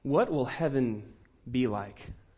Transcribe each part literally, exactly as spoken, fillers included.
What will heaven be like?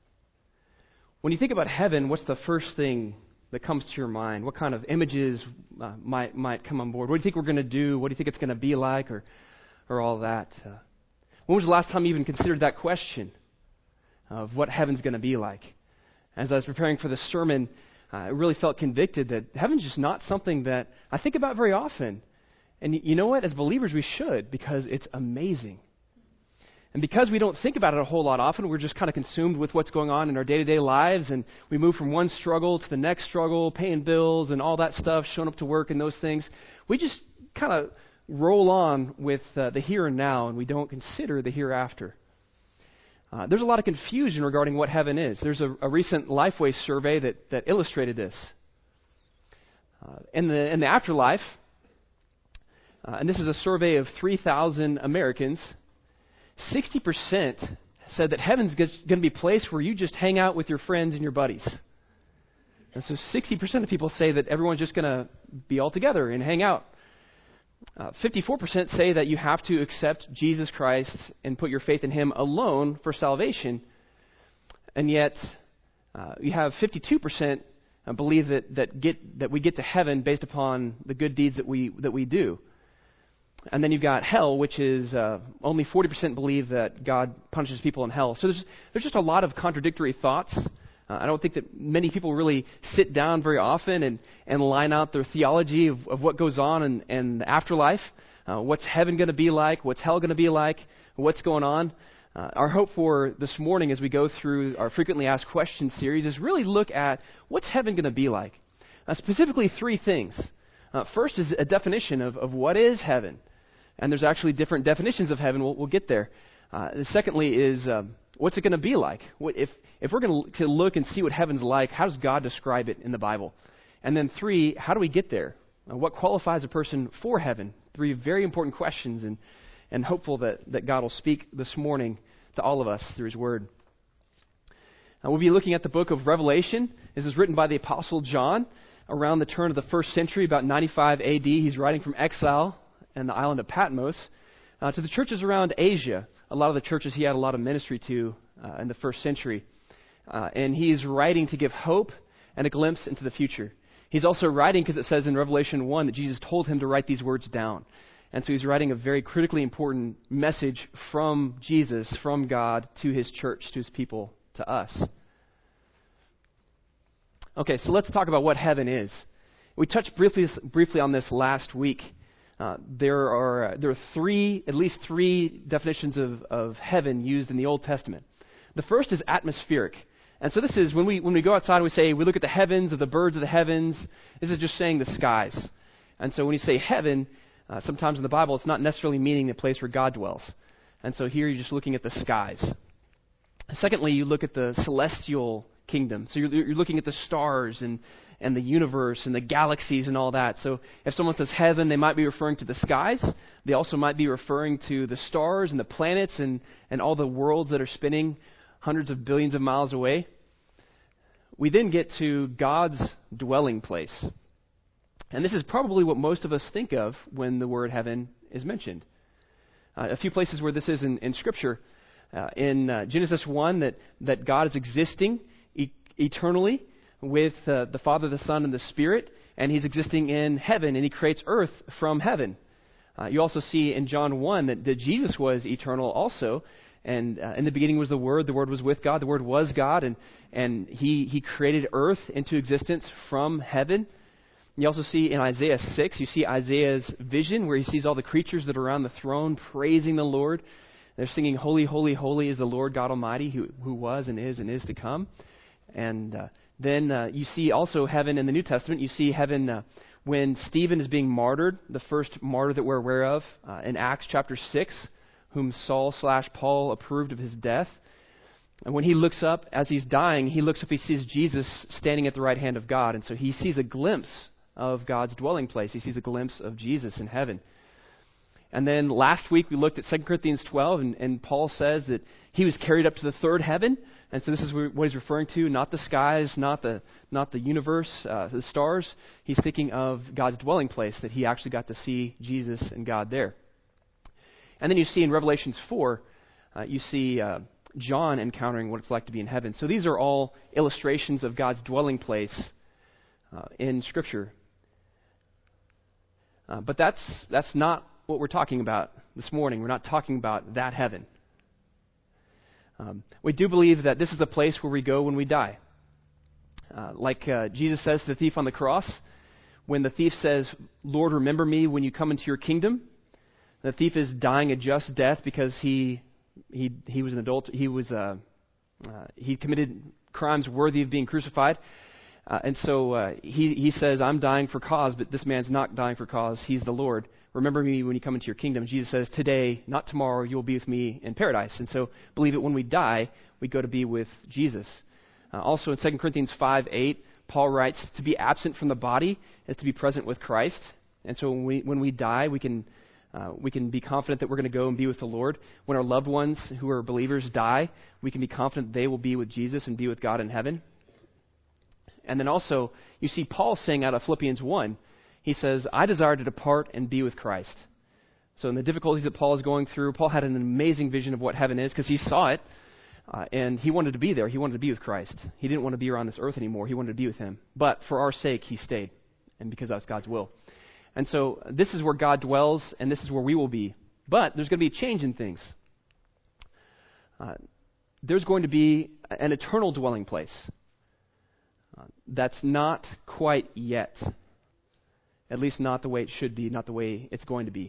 When you think about heaven, what's the first thing that comes to your mind? What kind of images uh, might might come on board? What do you think we're going to do? What do you think it's going to be like, or or all that? Uh, when was the last time you even considered that question of what heaven's going to be like? As I was preparing for the sermon, uh, I really felt convicted that heaven's just not something that I think about very often. And y- you know what? As believers, we should, because it's amazing. And because we don't think about it a whole lot often, we're just kind of consumed with what's going on in our day-to-day lives, and we move from one struggle to the next struggle, paying bills and all that stuff, showing up to work and those things. We just kind of roll on with uh, the here and now, and we don't consider the hereafter. Uh, there's a lot of confusion regarding what heaven is. There's a, a recent Lifeway survey that, that illustrated this. Uh, in the in the afterlife, uh, and this is a survey of three thousand Americans, sixty percent said that heaven's going to be a place where you just hang out with your friends and your buddies. And so sixty percent of people say that everyone's just going to be all together and hang out. Uh, fifty-four percent say that you have to accept Jesus Christ and put your faith in Him alone for salvation. And yet, uh, you have fifty-two percent believe that that get that we get to heaven based upon the good deeds that we that we do. And then you've got hell, which is uh, only forty percent believe that God punishes people in hell. So there's there's just a lot of contradictory thoughts. Uh, I don't think that many people really sit down very often and, and line out their theology of, of what goes on in, in the afterlife. Uh, what's heaven going to be like? What's hell going to be like? What's going on? Uh, our hope for this morning as we go through our Frequently Asked Questions series is really look at what's heaven going to be like. Uh, specifically three things. Uh, first is a definition of, of what is heaven. And there's actually different definitions of heaven. We'll, we'll get there. Uh, secondly is um, what's it going to be like? What, if if we're going to look and see what heaven's like, how does God describe it in the Bible? And then three, how do we get there? Uh, what qualifies a person for heaven? Three very important questions, and and hopeful that, that God will speak this morning to all of us through His Word. Uh, we'll be looking at the book of Revelation. This is written by the Apostle John around the turn of the first century, about ninety-five A D. He's writing from exile and the island of Patmos, uh, to the churches around Asia, a lot of the churches he had a lot of ministry to uh, in the first century. Uh, and he's writing to give hope and a glimpse into the future. He's also writing because it says in Revelation one that Jesus told him to write these words down. And so he's writing a very critically important message from Jesus, from God, to His church, to His people, to us. Okay, so let's talk about what heaven is. We touched briefly, briefly on this last week. Uh, there are uh, there are three, at least three definitions of, of heaven used in the Old Testament. The first is atmospheric. And so this is, when we when we go outside and we say, we look at the heavens, or the birds of the heavens, this is just saying the skies. And so when you say heaven, uh, sometimes in the Bible, it's not necessarily meaning the place where God dwells. And so here you're just looking at the skies. Secondly, you look at the celestial kingdom. So you're, you're looking at the stars and and the universe and the galaxies and all that. So if someone says heaven, they might be referring to the skies. They also might be referring to the stars and the planets and, and all the worlds that are spinning hundreds of billions of miles away. We then get to God's dwelling place. And this is probably what most of us think of when the word heaven is mentioned. Uh, a few places where this is in, in Scripture. Uh, in uh, Genesis one, that, that God is existing e- eternally with uh, the Father, the Son, and the Spirit, and He's existing in heaven, and He creates earth from heaven. Uh, you also see in John one that, that Jesus was eternal also, and uh, in the beginning was the Word, the Word was with God, the Word was God, and, and he, he created earth into existence from heaven. You also see in Isaiah six, you see Isaiah's vision where he sees all the creatures that are around the throne praising the Lord. They're singing, "Holy, holy, holy is the Lord God Almighty, who, who was and is and is to come." And uh, then uh, you see also heaven in the New Testament. You see heaven uh, when Stephen is being martyred, the first martyr that we're aware of, uh, in Acts chapter six, whom Saul slash Paul approved of his death. And when he looks up, as he's dying, he looks up, he sees Jesus standing at the right hand of God. And so he sees a glimpse of God's dwelling place. He sees a glimpse of Jesus in heaven. And then last week we looked at Second Corinthians twelve, and, and Paul says that he was carried up to the third heaven. And so this is what he's referring to, not the skies, not the not the universe, uh, the stars. He's thinking of God's dwelling place, that he actually got to see Jesus and God there. And then you see in Revelations four uh, you see uh, John encountering what it's like to be in heaven. So these are all illustrations of God's dwelling place uh, in Scripture. Uh, but that's that's not what we're talking about this morning. We're not talking about that heaven. Um, we do believe that this is the place where we go when we die. Uh, like uh, Jesus says to the thief on the cross, when the thief says, "Lord, remember me when you come into your kingdom," the thief is dying a just death because he he he was an adult. He was uh, uh, he committed crimes worthy of being crucified. Uh, and so uh, he, he says, "I'm dying for cause," but this man's not dying for cause. He's the Lord. Remember me when you come into your kingdom. Jesus says, "Today, not tomorrow, you will be with me in paradise." And so believe it, when we die, we go to be with Jesus. Uh, also in Second Corinthians five eight, Paul writes, "To be absent from the body is to be present with Christ." And so when we, when we die, we can, uh, we can be confident that we're going to go and be with the Lord. When our loved ones who are believers die, we can be confident they will be with Jesus and be with God in heaven. And then also, you see Paul saying out of Philippians one, he says, "I desire to depart and be with Christ." So in the difficulties that Paul is going through, Paul had an amazing vision of what heaven is because he saw it, uh, and he wanted to be there. He wanted to be with Christ. He didn't want to be around this earth anymore. He wanted to be with him. But for our sake, he stayed, and because that's God's will. And so this is where God dwells, and this is where we will be. But there's going to be a change in things. Uh, there's going to be an eternal dwelling place. Uh, that's not quite yet. At least not the way it should be, not the way it's going to be.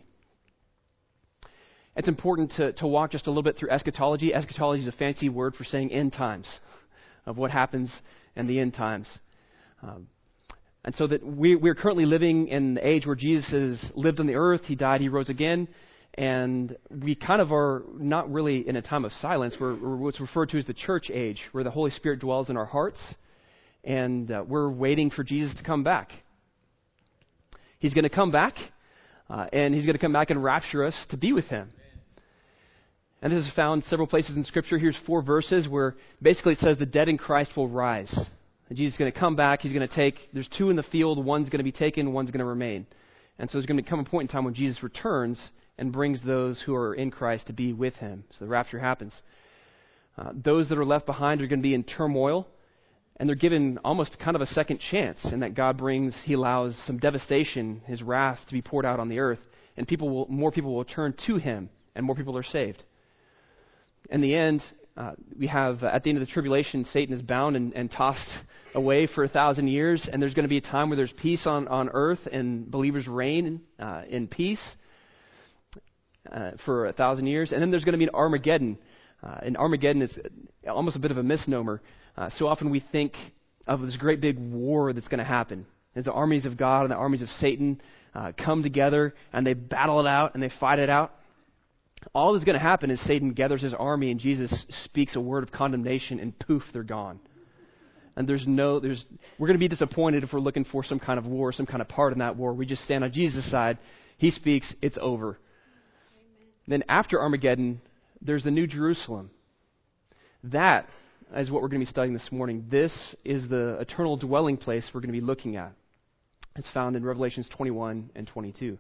It's important to, to walk just a little bit through eschatology. Eschatology is a fancy word for saying end times, of what happens in the end times. Um, and so that we, we're currently living in the age where Jesus has lived on the earth, he died, he rose again, and we kind of are not really in a time of silence. We're, we're what's referred to as the church age, where the Holy Spirit dwells in our hearts, and uh, we're waiting for Jesus to come back. He's going to come back, uh, and he's going to come back and rapture us to be with him. And this is found several places in Scripture. Here's four verses where basically it says the dead in Christ will rise. And Jesus is going to come back. He's going to take, there's two in the field. One's going to be taken, one's going to remain. And so there's going to come a point in time when Jesus returns and brings those who are in Christ to be with him. So the rapture happens. Uh, those that are left behind are going to be in turmoil. And they're given almost kind of a second chance in that God brings, he allows some devastation, his wrath to be poured out on the earth. And people will, more people will turn to him, and more people are saved. In the end, uh, we have, uh, at the end of the tribulation, Satan is bound and, and tossed away for a thousand years. And there's going to be a time where there's peace on, on earth, and believers reign uh, in peace uh, for a thousand years. And then there's going to be an Armageddon. Uh, and Armageddon is almost a bit of a misnomer. Uh, so often we think of this great big war that's going to happen as the armies of God and the armies of Satan uh, come together and they battle it out and they fight it out. All that's going to happen is Satan gathers his army and Jesus speaks a word of condemnation and poof, they're gone. And there's no, there's, we're going to be disappointed if we're looking for some kind of war, some kind of part in that war. We just stand on Jesus' side. He speaks, it's over. Amen. Then after Armageddon, there's the New Jerusalem. That is what we're going to be studying this morning. This is the eternal dwelling place we're going to be looking at. It's found in Revelations twenty-one and twenty-two.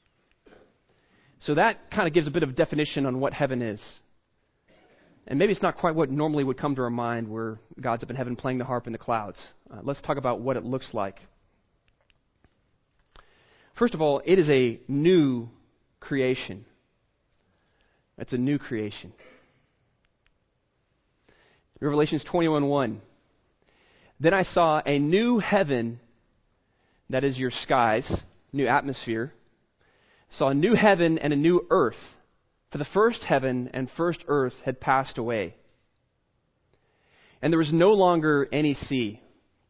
So that kind of gives a bit of definition on what heaven is. And maybe it's not quite what normally would come to our mind where God's up in heaven playing the harp in the clouds. Uh, let's talk about what it looks like. First of all, it is a new creation. It's a new creation. Revelations twenty-one one. Then I saw a new heaven, that is your skies, new atmosphere. Saw a new heaven and a new earth. For the first heaven and first earth had passed away. And there was no longer any sea.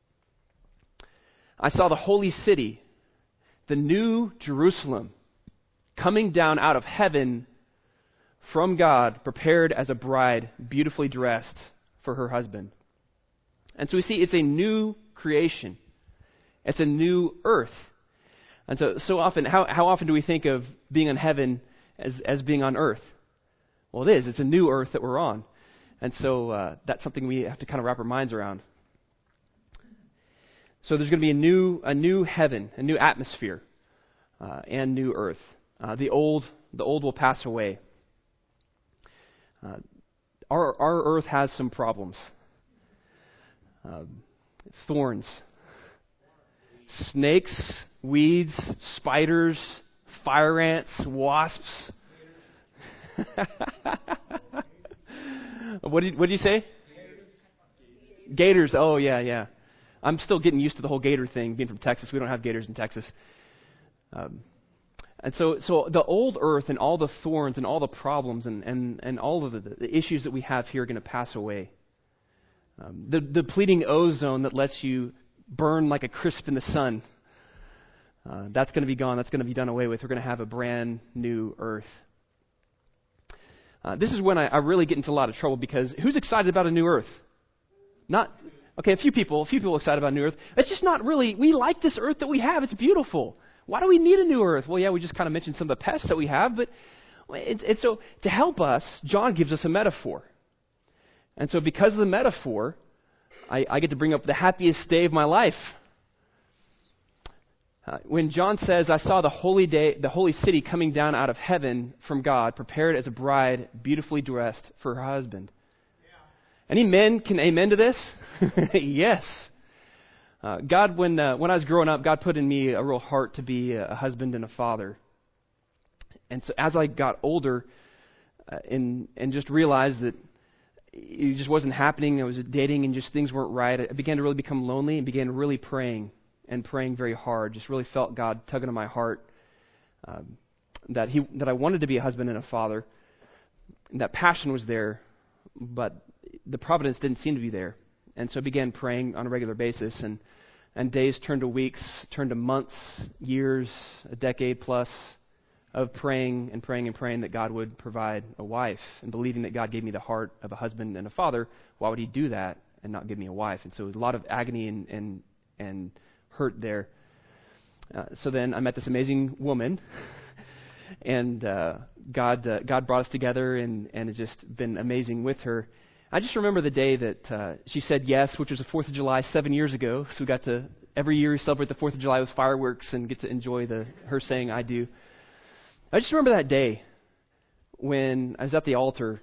I saw the holy city, the new Jerusalem, coming down out of heaven from God, prepared as a bride, beautifully dressed for her husband. And so we see it's a new creation. It's a new earth. And so so often, how, how often do we think of being in heaven as, as being on earth? Well, it is. It's a new earth that we're on. And so uh, that's something we have to kind of wrap our minds around. So there's going to be a new a new heaven, a new atmosphere, uh, and new earth. Uh, the old the old will pass away. Uh, our, our earth has some problems. Uh, thorns, snakes, weeds, spiders, fire ants, wasps. What did what did you say? Gators. Gators. Oh yeah, yeah. I'm still getting used to the whole gator thing. Being from Texas, we don't have gators in Texas. Um, and so, so the old earth and all the thorns and all the problems and, and, and all of the, the issues that we have here are going to pass away. Um, the depleting ozone that lets you burn like a crisp in the sun, uh, that's going to be gone. That's going to be done away with. We're going to have a brand new earth. Uh, this is when I, I really get into a lot of trouble, because who's excited about a new earth? Not, okay, a few people, a few people excited about a new earth. It's just not really, we like this earth that we have. It's beautiful. Why do we need a new earth? Well, yeah, we just kind of mentioned some of the pests that we have, but it's, it's so to help us, John gives us a metaphor. And so because of the metaphor, I, I get to bring up the happiest day of my life. Uh, when John says, I saw the holy day, the holy city coming down out of heaven from God, prepared as a bride, beautifully dressed for her husband. Yeah. Any men can amen to this? Yes. Uh, God, when uh, when I was growing up, God put in me a real heart to be a husband and a father. And so as I got older uh, and and just realized that it just wasn't happening, I was dating and just things weren't right, I began to really become lonely and began really praying. And praying very hard, just really felt God tugging on my heart um, that he that I wanted to be a husband and a father. And that passion was there, but the providence didn't seem to be there. And so I began praying on a regular basis, and, and days turned to weeks, turned to months, years, a decade plus of praying and praying and praying that God would provide a wife, and believing that God gave me the heart of a husband and a father. Why would he do that and not give me a wife? And so it was a lot of agony and and, and hurt there. Uh, so then I met this amazing woman, and uh, God uh, God brought us together, and, and it's just been amazing with her. I just remember the day that uh, she said yes, which was the fourth of July seven years ago. So we got to, every year we celebrate the fourth of July with fireworks and get to enjoy the her saying I do. I just remember that day when I was at the altar,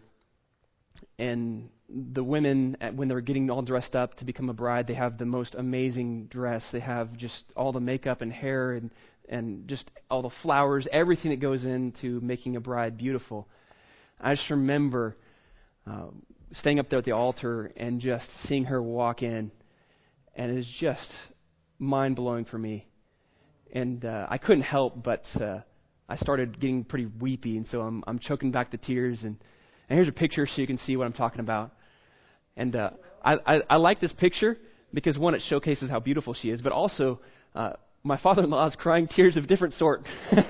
and the women, when they're getting all dressed up to become a bride, they have the most amazing dress. They have just all the makeup and hair and, and just all the flowers, everything that goes into making a bride beautiful. I just remember uh, staying up there at the altar and just seeing her walk in, and it was just mind-blowing for me. And uh, I couldn't help but uh, I started getting pretty weepy, and so I'm, I'm choking back the tears. And And here's a picture so you can see what I'm talking about. And uh, I, I, I like this picture because, one, it showcases how beautiful she is, but also uh, my father-in-law is crying tears of a different sort.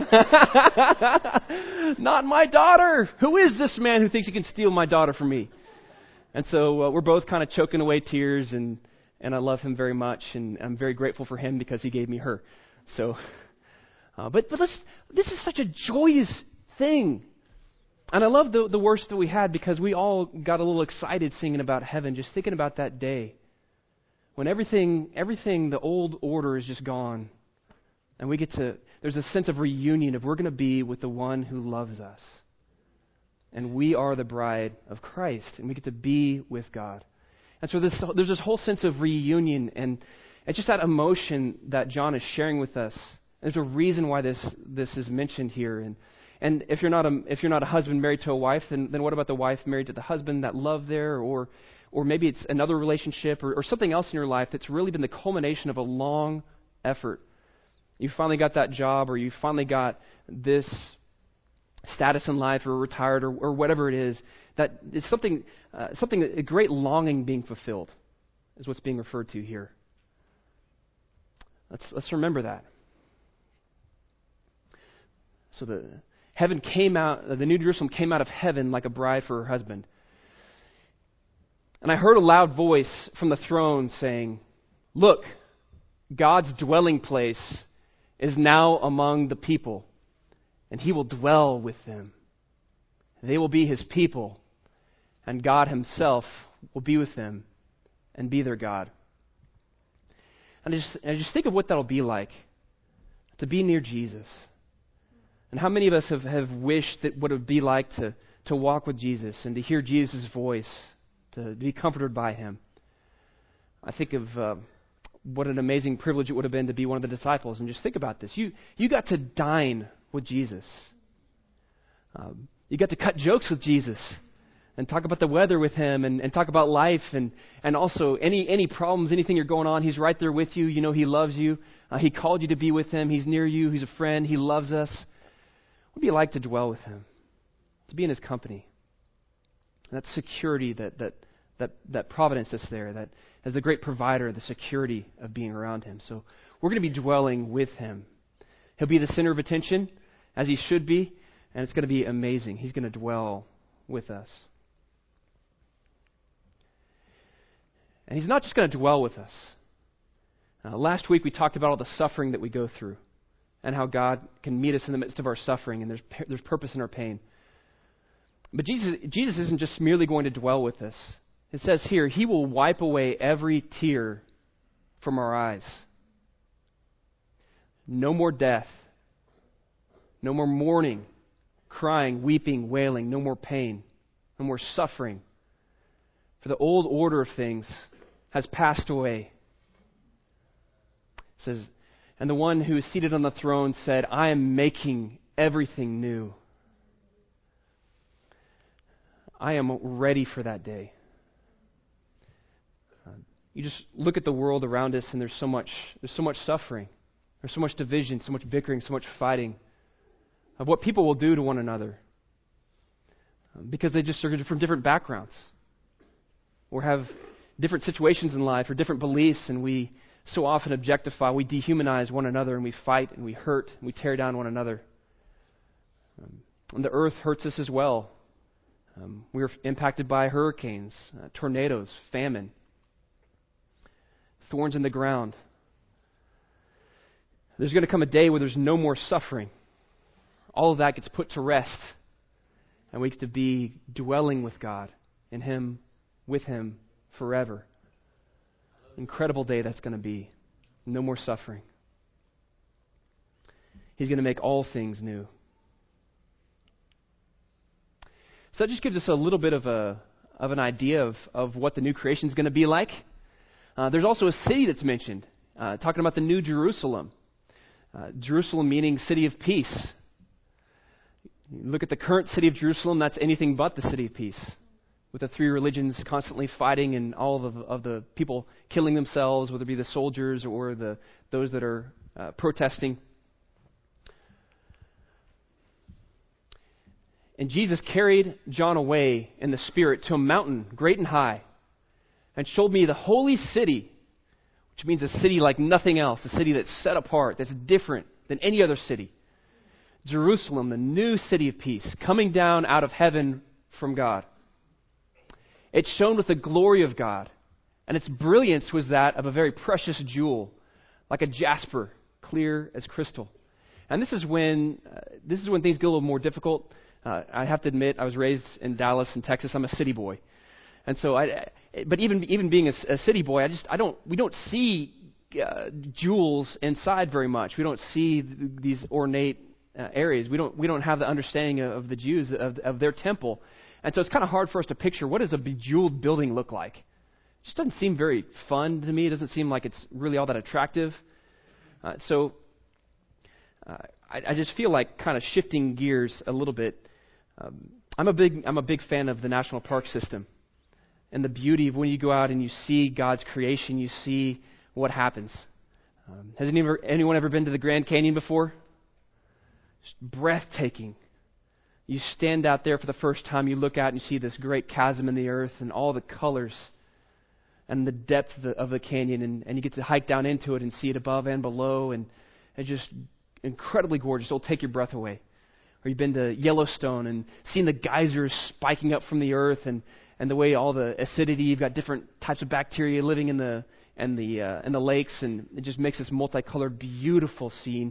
Not my daughter! Who is this man who thinks he can steal my daughter from me? And so uh, we're both kind of choking away tears, and, and I love him very much, and I'm very grateful for him because he gave me her. So, uh, but, but let's, this is such a joyous thing. And I love the, the worship that we had, because we all got a little excited singing about heaven, just thinking about that day when everything, everything, the old order is just gone. And we get to, there's a sense of reunion of we're going to be with the one who loves us. And we are the bride of Christ, and we get to be with God. And so this, there's this whole sense of reunion, and it's just that emotion that John is sharing with us. There's a reason why this, this is mentioned here. And And if you're not a if you're not a husband married to a wife, then, then what about the wife married to the husband? That love there, or or maybe it's another relationship, or, or something else in your life that's really been the culmination of a long effort. You finally got that job, or you finally got this status in life, or retired, or, or whatever it is. That is something uh, something a great longing being fulfilled is what's being referred to here. Let's let's remember that. So the Heaven came out, the New Jerusalem came out of heaven like a bride for her husband. And I heard a loud voice from the throne saying, "Look, God's dwelling place is now among the people, and he will dwell with them. They will be his people, and God himself will be with them and be their God." And I just, I just think of what that'll be like, to be near Jesus. And how many of us have, have wished that what it would be like to, to walk with Jesus and to hear Jesus' voice, to be comforted by him. I think of uh, what an amazing privilege it would have been to be one of the disciples. And just think about this. You, you got to dine with Jesus. Um, you got to cut jokes with Jesus and talk about the weather with him and, and talk about life and, and also any, any problems, anything you're going on, he's right there with you. You know he loves you. Uh, he called you to be with him. He's near you. He's a friend. He loves us. What would it be like to dwell with him, to be in his company? That security, that that that that providence that's there, that as the great provider, the security of being around him. So we're going to be dwelling with him. He'll be the center of attention, as he should be, and it's going to be amazing. He's going to dwell with us. And he's not just going to dwell with us. Uh, last week we talked about all the suffering that we go through and how God can meet us in the midst of our suffering, and there's there's purpose in our pain. But Jesus, Jesus isn't just merely going to dwell with us. It says here, he will wipe away every tear from our eyes. No more death. No more mourning, crying, weeping, wailing. No more pain. No more suffering. For the old order of things has passed away. It says, and the one who is seated on the throne said, I am making everything new. I am ready for that day. Uh, you just look at the world around us, and there's so much, there's so much suffering. There's so much division, so much bickering, so much fighting of what people will do to one another um, because they just are from different backgrounds or have different situations in life or different beliefs, and we so often objectify, we dehumanize one another, and we fight and we hurt and we tear down one another. Um, and the earth hurts us as well. Um, we are impacted by hurricanes, uh, tornadoes, famine, thorns in the ground. There's going to come a day where there's no more suffering. All of that gets put to rest, and we get to be dwelling with God, in Him, with Him, forever. Incredible day that's going to be. No more suffering. He's going to make all things new. So that just gives us a little bit of a of an idea of, of what the new creation is going to be like. Uh, there's also a city that's mentioned, uh, talking about the New Jerusalem. Uh, Jerusalem meaning city of peace. You look at the current city of Jerusalem, that's anything but the city of peace, with the three religions constantly fighting and all of, of the people killing themselves, whether it be the soldiers or the those that are uh, protesting. And Jesus carried John away in the Spirit to a mountain great and high and showed me the holy city, which means a city like nothing else, a city that's set apart, that's different than any other city. Jerusalem, the new city of peace, coming down out of heaven from God. It shone with the glory of God, and its brilliance was that of a very precious jewel, like a jasper, clear as crystal. And this is when uh, this is when things get a little more difficult. Uh, I have to admit, I was raised in Dallas, in Texas. I'm a city boy, and so I. But even even being a, a city boy, I just I don't we don't see uh, jewels inside very much. We don't see th- these ornate uh, areas. We don't we don't have the understanding of, of the Jews of, of their temple, and so it's kind of hard for us to picture what does a bejeweled building look like. It just doesn't seem very fun to me. It doesn't seem like it's really all that attractive. Uh, so uh, I, I just feel like kind of shifting gears a little bit. Um, I'm a big I'm a big fan of the national park system and the beauty of when you go out and you see God's creation, you see what happens. Um, has anyone, anyone ever been to the Grand Canyon before? It's breathtaking. You stand out there for the first time, you look out and you see this great chasm in the earth and all the colors and the depth of the, of the canyon, and, and you get to hike down into it and see it above and below, and it's just incredibly gorgeous. It'll take your breath away. Or you've been to Yellowstone and seen the geysers spiking up from the earth, and, and the way all the acidity, you've got different types of bacteria living in the in the uh, in the lakes, and it just makes this multicolored, beautiful scene.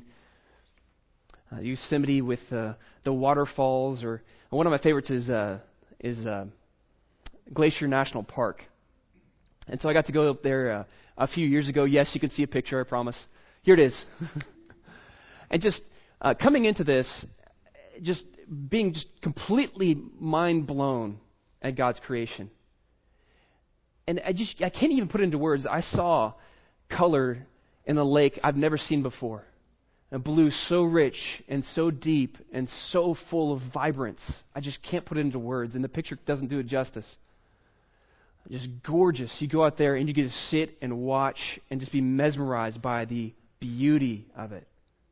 Uh, Yosemite with uh, the waterfalls, or one of my favorites is uh, is uh, Glacier National Park. And so I got to go up there uh, a few years ago. Yes, you can see a picture, I promise. Here it is. And just uh, coming into this, just being just completely mind blown at God's creation. And I just I can't even put it into words. I saw color in the lake I've never seen before. A blue so rich and so deep and so full of vibrance. I just can't put it into words, and the picture doesn't do it justice. Just gorgeous. You go out there and you get to sit and watch and just be mesmerized by the beauty of it.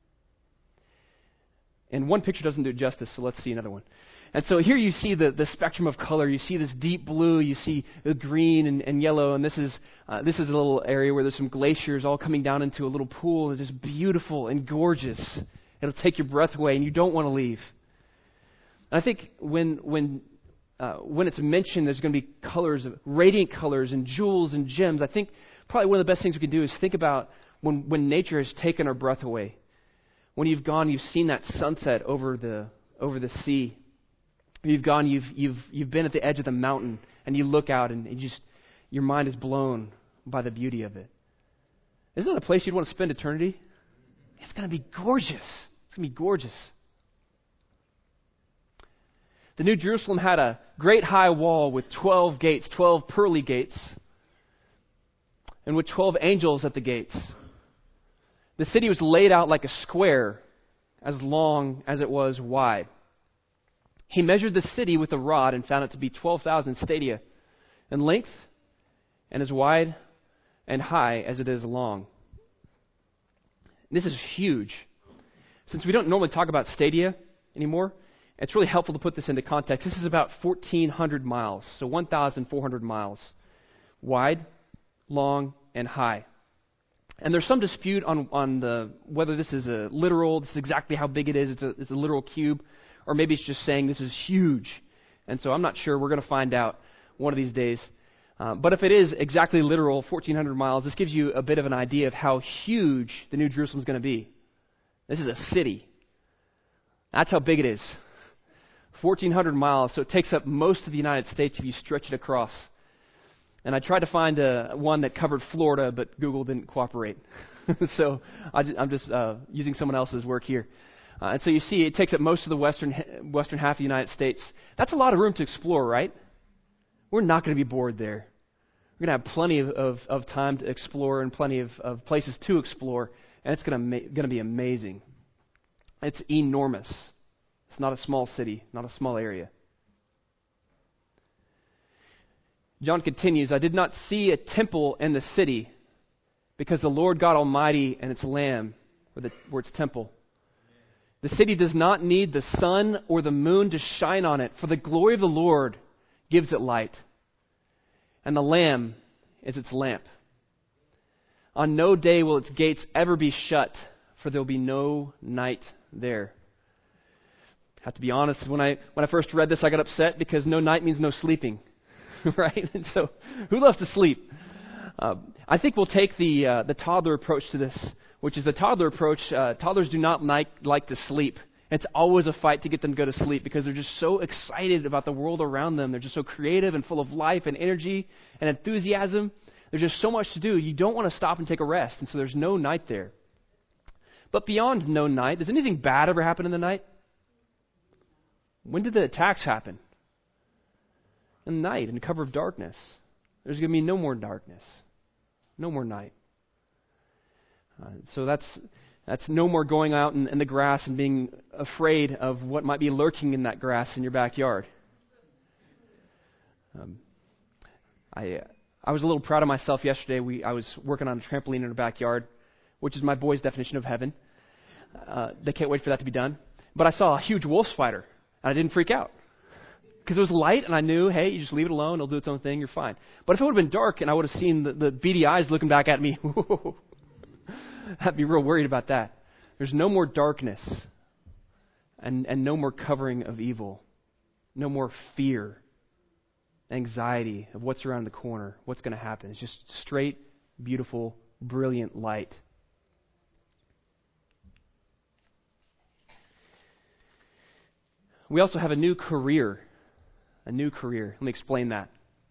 And one picture doesn't do it justice, so let's see another one. And so here you see the, the spectrum of color. You see this deep blue, you see the green and, and yellow, and this is uh, this is a little area where there's some glaciers all coming down into a little pool. It's just beautiful and gorgeous. It'll take your breath away, and you don't want to leave. And I think when when uh, when it's mentioned, there's going to be colors, radiant colors, and jewels and gems. I think probably one of the best things we can do is think about when when nature has taken our breath away. When you've gone, you've seen that sunset over the over the sea. You've gone, you've you've you've been at the edge of the mountain, and you look out, and you just your mind is blown by the beauty of it. Isn't that a place you'd want to spend eternity? It's going to be gorgeous. It's going to be gorgeous. The New Jerusalem had a great high wall with twelve gates, twelve pearly gates, and with twelve angels at the gates. The city was laid out like a square, as long as it was wide. He measured the city with a rod and found it to be twelve thousand stadia in length and as wide and high as it is long. This is huge. Since we don't normally talk about stadia anymore, it's really helpful to put this into context. This is about fourteen hundred miles, so one thousand four hundred miles wide, long, and high. And there's some dispute on, on the whether this is a literal, this is exactly how big it is, it's a, it's a literal cube, or maybe it's just saying this is huge. And so I'm not sure. We're going to find out one of these days. Uh, but if it is exactly literal, fourteen hundred miles, this gives you a bit of an idea of how huge the New Jerusalem is going to be. This is a city. That's how big it is. fourteen hundred miles, so it takes up most of the United States if you stretch it across. And I tried to find a, one that covered Florida, but Google didn't cooperate. so I, I'm just uh, using someone else's work here. Uh, and so you see, it takes up most of the western western half of the United States. That's a lot of room to explore, right? We're not going to be bored there. We're going to have plenty of, of, of time to explore and plenty of, of places to explore, and it's going to ma- going to be amazing. It's enormous. It's not a small city, not a small area. John continues, I did not see a temple in the city because the Lord God Almighty and its Lamb were, the, were its temple. The city does not need the sun or the moon to shine on it, for the glory of the Lord gives it light, and the Lamb is its lamp. On no day will its gates ever be shut, for there will be no night there. I have to be honest, when I when I first read this, I got upset because no night means no sleeping. Right? And so, who loves to sleep? Uh, I think we'll take the uh, the toddler approach to this, which is the toddler approach. Uh, toddlers do not like, like to sleep. It's always a fight to get them to go to sleep because they're just so excited about the world around them. They're just so creative and full of life and energy and enthusiasm. There's just so much to do. You don't want to stop and take a rest, and so there's no night there. But beyond no night, does anything bad ever happen in the night? When did the attacks happen? In the night, in the cover of darkness. There's going to be no more darkness. No more night. Uh, so that's that's no more going out in, in the grass and being afraid of what might be lurking in that grass in your backyard. Um, I uh, I was a little proud of myself yesterday. We I was working on a trampoline in our backyard, which is my boys' definition of heaven. Uh, they can't wait for that to be done. But I saw a huge wolf spider, and I didn't freak out. Because it was light, and I knew, hey, you just leave it alone. It'll do its own thing. You're fine. But if it would have been dark, and I would have seen the, the beady eyes looking back at me, I'd be real worried about that. There's no more darkness and, and no more covering of evil. No more fear, anxiety of what's around the corner, what's going to happen. It's just straight, beautiful, brilliant light. We also have a new career. A new career. Let me explain that.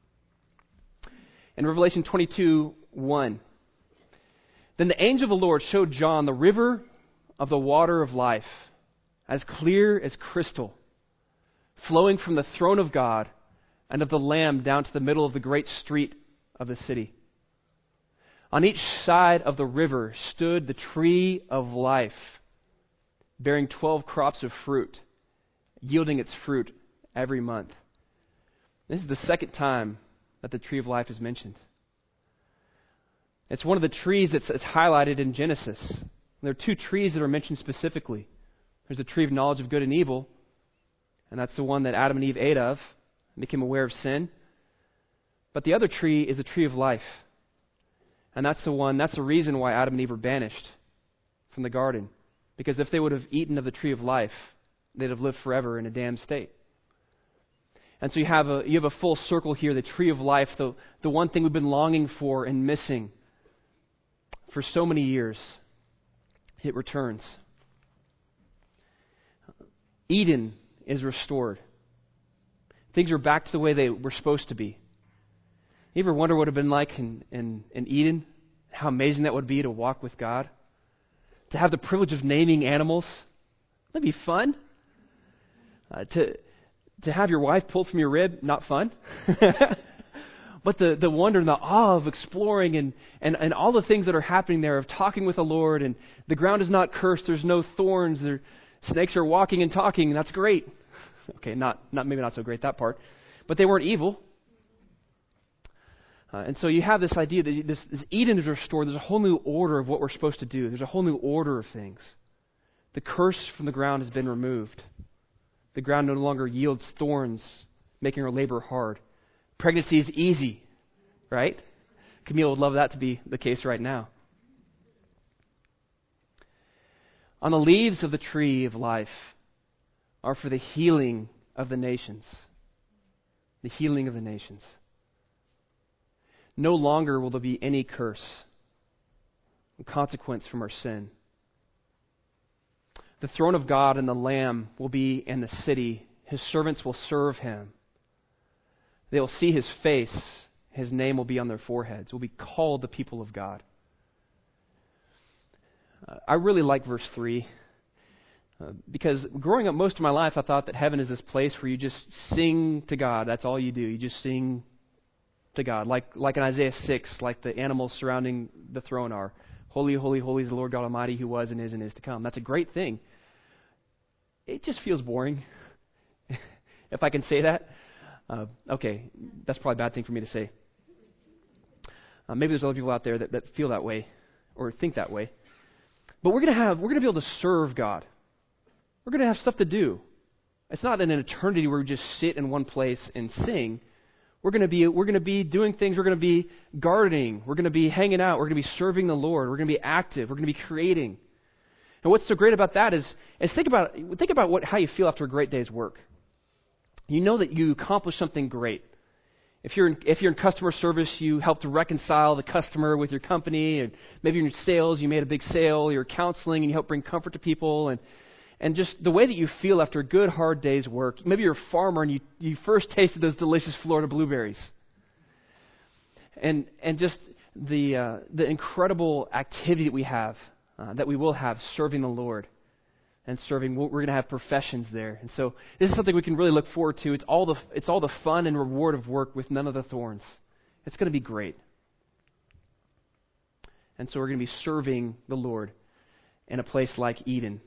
In Revelation twenty-two one, then the angel of the Lord showed John the river of the water of life, as clear as crystal, flowing from the throne of God and of the Lamb down to the middle of the great street of the city. On each side of the river stood the tree of life, bearing twelve crops of fruit, yielding its fruit every month. This is the second time that the tree of life is mentioned. It's one of the trees that's, that's highlighted in Genesis. There are two trees that are mentioned specifically. There's the tree of knowledge of good and evil, and that's the one that Adam and Eve ate of and became aware of sin. But the other tree is the tree of life. And that's the one, that's the reason why Adam and Eve were banished from the garden. Because if they would have eaten of the tree of life, they'd have lived forever in a damned state. And so you have a you have a full circle here, the tree of life, the, the one thing we've been longing for and missing for so many years. It returns. Eden is restored. Things are back to the way they were supposed to be. You ever wonder what it would have been like in, in, in Eden? How amazing that would be to walk with God? To have the privilege of naming animals? That'd be fun. Uh, to to have your wife pulled from your rib, not fun. But the, the wonder and the awe of exploring and, and, and all the things that are happening there, of talking with the Lord, and the ground is not cursed, there's no thorns, there, snakes are walking and talking, and that's great. Okay, not, not maybe not so great, that part. But they weren't evil. Uh, and so you have this idea that this, this Eden is restored. There's a whole new order of what we're supposed to do. There's a whole new order of things. The curse from the ground has been removed. The ground no longer yields thorns, making our labor hard. Pregnancy is easy, right? Camille would love that to be the case right now. On the leaves of the tree of life are for the healing of the nations. The healing of the nations. No longer will there be any curse and consequence from our sin. The throne of God and the Lamb will be in the city. His servants will serve him. They will see his face. His name will be on their foreheads. Will be called the people of God. Uh, I really like verse three. Uh, because growing up most of my life, I thought that heaven is this place where you just sing to God. That's all you do. You just sing to God. Like, like in Isaiah six, like the animals surrounding the throne are. Holy, holy, holy is the Lord God Almighty, who was and is and is to come. That's a great thing. It just feels boring, if I can say that. Uh, okay, that's probably a bad thing for me to say. Uh, maybe there's other people out there that, that feel that way or think that way. But we're gonna have we're gonna be able to serve God. We're gonna have stuff to do. It's not in an eternity where we just sit in one place and sing. We're gonna be we're gonna be doing things. We're gonna be gardening. We're gonna be hanging out. We're gonna be serving the Lord. We're gonna be active. We're gonna be creating. And what's so great about that is, is think about think about what how you feel after a great day's work. You know that you accomplished something great. If you're in, if you're in customer service, you help to reconcile the customer with your company, and maybe you're in sales, you made a big sale. You're counseling, and you help bring comfort to people, and and just the way that you feel after a good hard day's work. Maybe you're a farmer and you you first tasted those delicious Florida blueberries, and and just the uh, the incredible activity that we have, uh, that we will have serving the Lord. And serving, we're going to have professions there, and so this is something we can really look forward to. It's all the it's all the fun and reward of work with none of the thorns. It's going to be great, and so we're going to be serving the Lord in a place like Eden.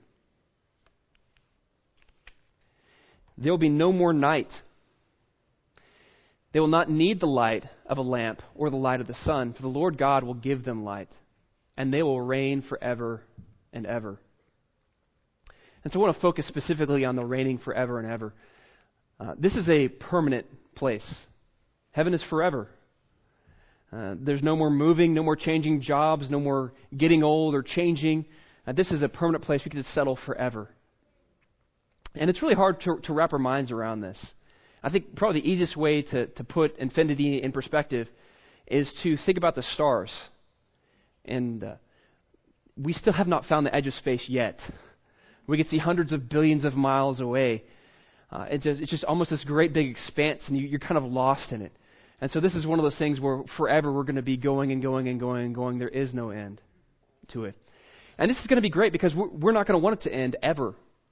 There will be no more night. They will not need the light of a lamp or the light of the sun, for the Lord God will give them light, and they will reign forever and ever. And so I want to focus specifically on the reigning forever and ever. Uh, this is a permanent place. Heaven is forever. Uh, there's no more moving, no more changing jobs, no more getting old or changing. Uh, this is a permanent place. We can just settle forever. And it's really hard to, to wrap our minds around this. I think probably the easiest way to, to put infinity in perspective is to think about the stars. And uh, we still have not found the edge of space yet. We can see hundreds of billions of miles away. Uh, it's, just, it's just almost this great big expanse, and you, you're kind of lost in it. And so this is one of those things where forever we're going to be going and going and going and going. There is no end to it. And this is going to be great because we're, we're not going to want it to end ever.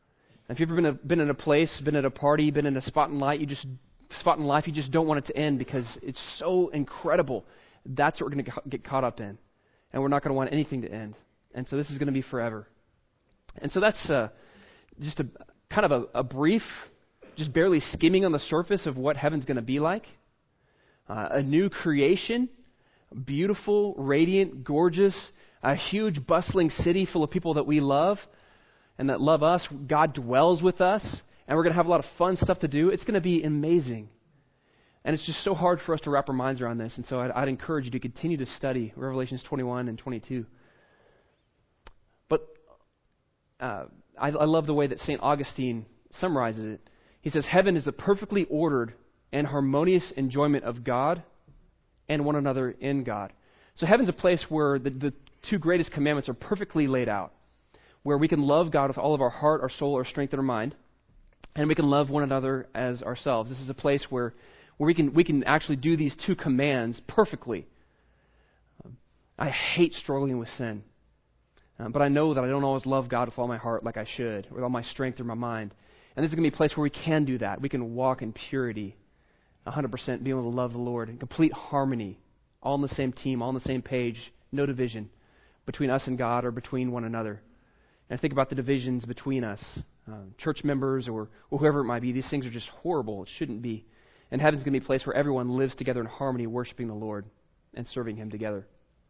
If you've ever been, a, been in a place, been at a party, been in a spot in light, you just spot in life, you just don't want it to end because it's so incredible. That's what we're going to get caught up in, and we're not going to want anything to end. And so this is going to be forever. And so that's uh, just a kind of a, a brief, just barely skimming on the surface of what heaven's going to be like. Uh, a new creation, beautiful, radiant, gorgeous, a huge, bustling city full of people that we love and that love us. God dwells with us, and we're going to have a lot of fun stuff to do. It's going to be amazing. And it's just so hard for us to wrap our minds around this. And so I'd, I'd encourage you to continue to study Revelations twenty-one and twenty-two. But uh, I, I love the way that Saint Augustine summarizes it. He says, heaven is the perfectly ordered and harmonious enjoyment of God and one another in God. So heaven's a place where the, the two greatest commandments are perfectly laid out, where we can love God with all of our heart, our soul, our strength, and our mind, and we can love one another as ourselves. This is a place where, where we can we can actually do these two commands perfectly. Um, I hate struggling with sin, um, but I know that I don't always love God with all my heart like I should, with all my strength or my mind. And this is going to be a place where we can do that. We can walk in purity, one hundred percent being able to love the Lord in complete harmony, all on the same team, all on the same page, no division between us and God or between one another. And think about the divisions between us, uh, church members or, or whoever it might be. These things are just horrible. It shouldn't be. And heaven's going to be a place where everyone lives together in harmony, worshiping the Lord and serving Him together.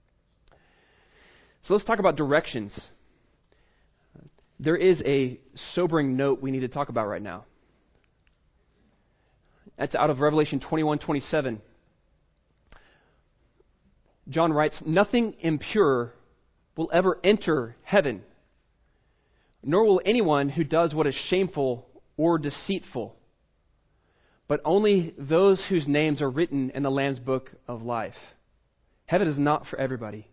So let's talk about directions. There is a sobering note we need to talk about right now. That's out of Revelation twenty-one twenty-seven. John writes, nothing impure will ever enter heaven, nor will anyone who does what is shameful or deceitful, but only those whose names are written in the Lamb's book of life. Heaven is not for everybody.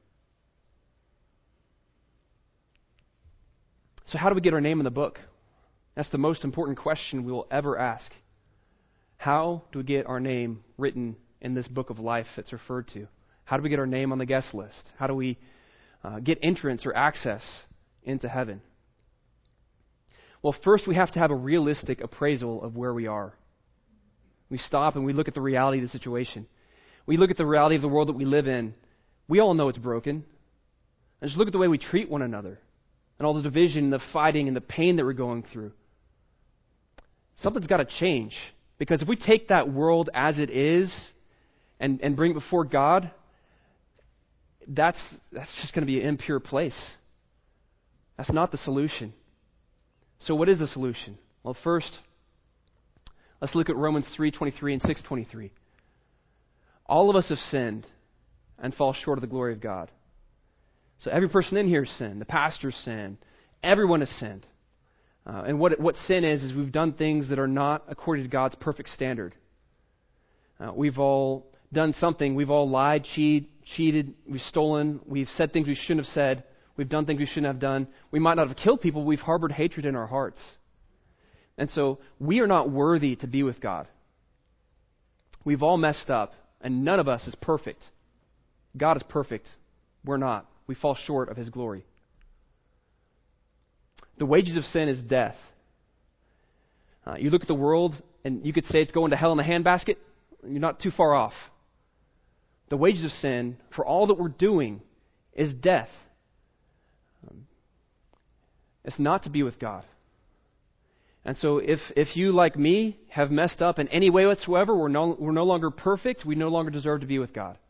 So how do we get our name in the book? That's the most important question we will ever ask. How do we get our name written in this book of life that's referred to? How do we get our name on the guest list? How do we uh, get entrance or access into heaven? Well, first we have to have a realistic appraisal of where we are. We stop and we look at the reality of the situation. We look at the reality of the world that we live in. We all know it's broken. And just look at the way we treat one another and all the division, the fighting, and the pain that we're going through. Something's got to change. Because if we take that world as it is and, and bring it before God, that's, that's just going to be an impure place. That's not the solution. So what is the solution? Well, first, let's look at Romans three twenty-three and six twenty-three. All of us have sinned and fall short of the glory of God. So every person in here has sinned. The pastor's sinned. Everyone has sinned. Uh, and what what sin is, is we've done things that are not according to God's perfect standard. Uh, we've all done something. We've all lied, cheat, cheated, we've stolen, we've said things we shouldn't have said, we've done things we shouldn't have done. We might not have killed people, but we've harbored hatred in our hearts. And so we are not worthy to be with God. We've all messed up, and none of us is perfect. God is perfect. We're not. We fall short of His glory. The wages of sin is death. Uh, you look at the world, and you could say it's going to hell in a handbasket. You're not too far off. The wages of sin, for all that we're doing, is death. Um, it's not to be with God. And so if, if you, like me, have messed up in any way whatsoever, we're no, we're no longer perfect, we no longer deserve to be with God.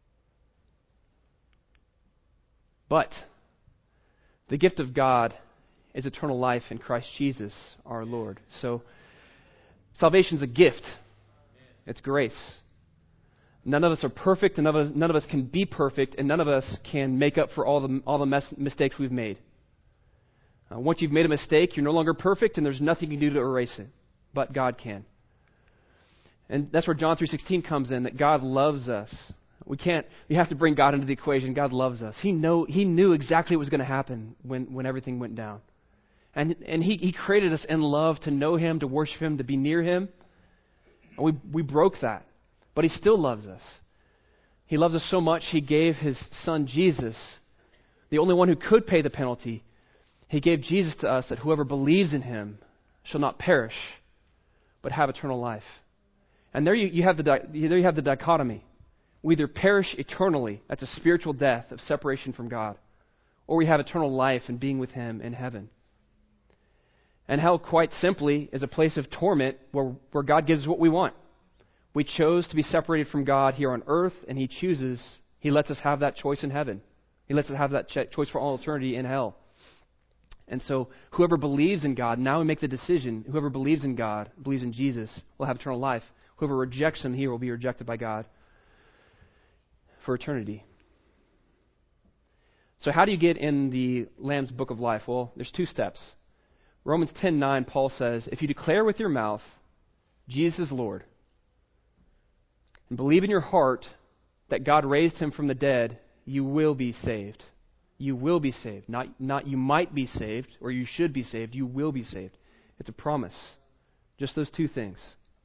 But the gift of God is eternal life in Christ Jesus our Lord. So salvation is a gift. It's grace. None of us are perfect, and none of us, none of us can be perfect, and none of us can make up for all the all the mess, mistakes we've made. Uh, once you've made a mistake, you're no longer perfect, and there's nothing you can do to erase it. But God can. And that's where John three sixteen comes in, that God loves us. We can't, we have to bring God into the equation. God loves us. He know, He knew exactly what was going to happen when, when everything went down. And and he, he created us in love to know Him, to worship Him, to be near Him. And we we broke that. But He still loves us. He loves us so much, He gave His Son Jesus, the only one who could pay the penalty. He gave Jesus to us that whoever believes in Him shall not perish, but have eternal life. And there you, you have the di- there you have the dichotomy. We either perish eternally, that's a spiritual death of separation from God, or we have eternal life and being with Him in heaven. And hell, quite simply, is a place of torment where, where God gives us what we want. We chose to be separated from God here on earth, and He chooses, He lets us have that choice in heaven. He lets us have that ch- choice for all eternity in hell. And so whoever believes in God, now we make the decision, whoever believes in God, believes in Jesus, will have eternal life. Whoever rejects Him here will be rejected by God for eternity. So how do you get in the Lamb's Book of Life? Well, there's two steps. Romans ten nine, Paul says, if you declare with your mouth, Jesus is Lord, and believe in your heart that God raised Him from the dead, you will be saved. You will be saved. Not, not you might be saved, or you should be saved. You will be saved. It's a promise. Just those two things.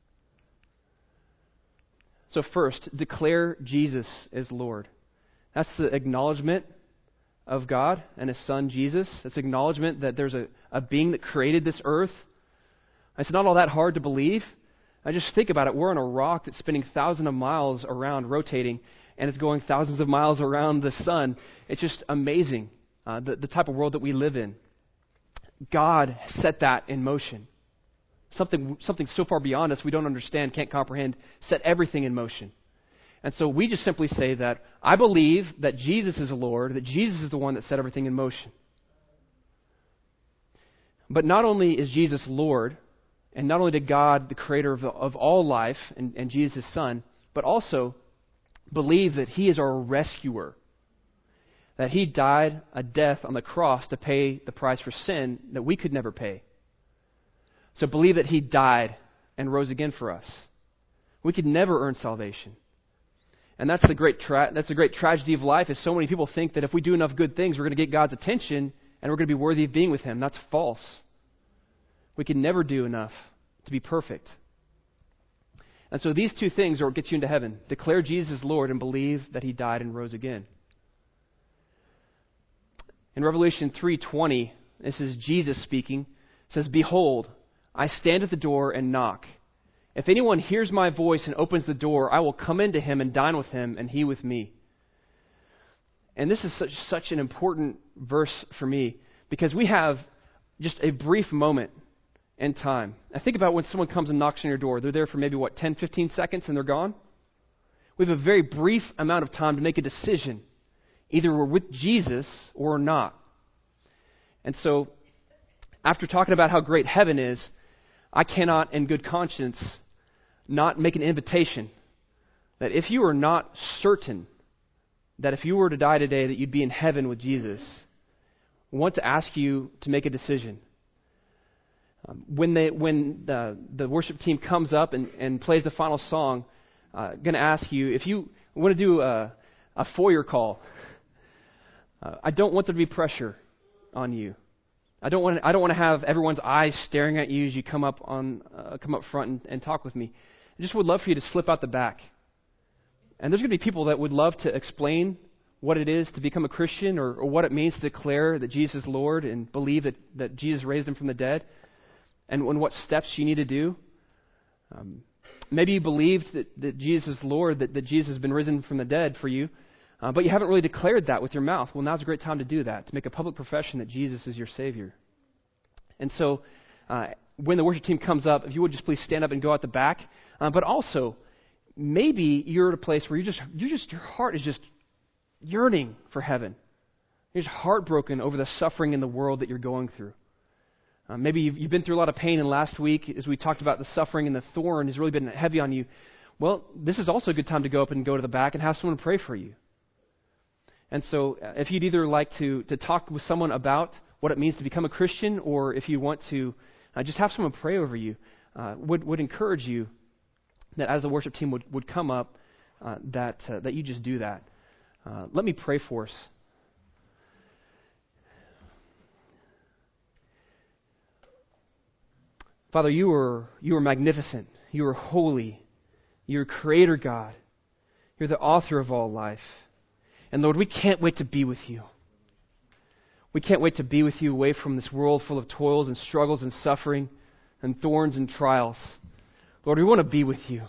So first, declare Jesus as Lord. That's the acknowledgement of God and His Son, Jesus. It's acknowledgement that there's a, a being that created this earth. It's not all that hard to believe. I just think about it. We're on a rock that's spinning thousands of miles around, rotating, and it's going thousands of miles around the sun. It's just amazing, uh, the, the type of world that we live in. God set that in motion. Something, something so far beyond us we don't understand, can't comprehend, set everything in motion. And so we just simply say that I believe that Jesus is the Lord, that Jesus is the one that set everything in motion. But not only is Jesus Lord, and not only did God, the creator of, of all life, and, and Jesus His Son, but also believe that He is our rescuer. That He died a death on the cross to pay the price for sin that we could never pay. So believe that He died and rose again for us. We could never earn salvation. And that's the great tra- that's the great tragedy of life, is so many people think that if we do enough good things, we're going to get God's attention and we're going to be worthy of being with Him. That's false. We can never do enough to be perfect. And so these two things are what gets you into heaven. Declare Jesus as Lord and believe that He died and rose again. In Revelation three twenty, this is Jesus speaking. It says, behold, I stand at the door and knock. If anyone hears my voice and opens the door, I will come into him and dine with him, and he with me. And this is such, such an important verse for me, because we have just a brief moment in time. I think about when someone comes and knocks on your door. They're there for maybe, what, ten, fifteen seconds, and they're gone? We have a very brief amount of time to make a decision. Either we're with Jesus or we're not. And so, after talking about how great heaven is, I cannot, in good conscience, not make an invitation that if you are not certain that if you were to die today that you'd be in heaven with Jesus, I want to ask you to make a decision. Um, when they, when the, the worship team comes up and, and plays the final song, I'm uh, going to ask you, if you want to do a, a foyer call, uh, I don't want there to be pressure on you. I don't want to, I don't want to have everyone's eyes staring at you as you come up on uh, come up front and, and talk with me. I just would love for you to slip out the back. And there's going to be people that would love to explain what it is to become a Christian, or, or what it means to declare that Jesus is Lord and believe that, that Jesus raised Him from the dead, and, and what steps you need to do. Um, maybe you believed that, that Jesus is Lord, that, that Jesus has been risen from the dead for you, Uh, but you haven't really declared that with your mouth. Well, now's a great time to do that, to make a public profession that Jesus is your Savior. And so, uh, when the worship team comes up, if you would just please stand up and go out the back. Uh, but also, maybe you're at a place where you just, you just, your heart is just yearning for heaven. You're just heartbroken over the suffering in the world that you're going through. Uh, maybe you've, you've been through a lot of pain, and last week, as we talked about the suffering and the thorn has really been heavy on you. Well, this is also a good time to go up and go to the back and have someone pray for you. And so uh, if you'd either like to, to talk with someone about what it means to become a Christian, or if you want to uh, just have someone pray over you, uh, would, would encourage you that as the worship team would, would come up, uh, that, uh, that you just do that. Uh, let me pray for us. Father, you are, you are magnificent. You are holy. You're Creator God. You're the author of all life. And Lord, we can't wait to be with you. We can't wait to be with you away from this world full of toils and struggles and suffering and thorns and trials. Lord, we want to be with you.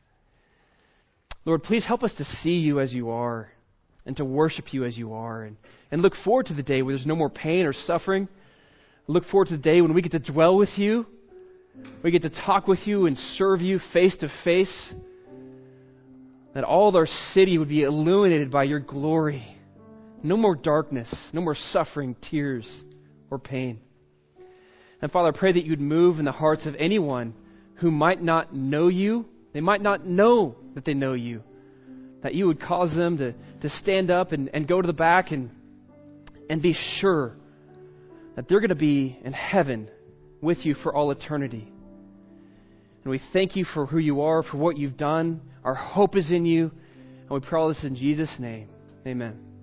Lord, please help us to see you as you are and to worship you as you are and, and look forward to the day where there's no more pain or suffering. Look forward to the day when we get to dwell with you. We get to talk with you and serve you face to face. That all of our city would be illuminated by your glory. No more darkness, no more suffering, tears, or pain. And Father, I pray that you'd move in the hearts of anyone who might not know you. They might not know that they know you. That you would cause them to, to stand up and, and go to the back and, and be sure that they're going to be in heaven with you for all eternity. And we thank you for who you are, for what you've done. Our hope is in you. And we pray all this in Jesus' name. Amen.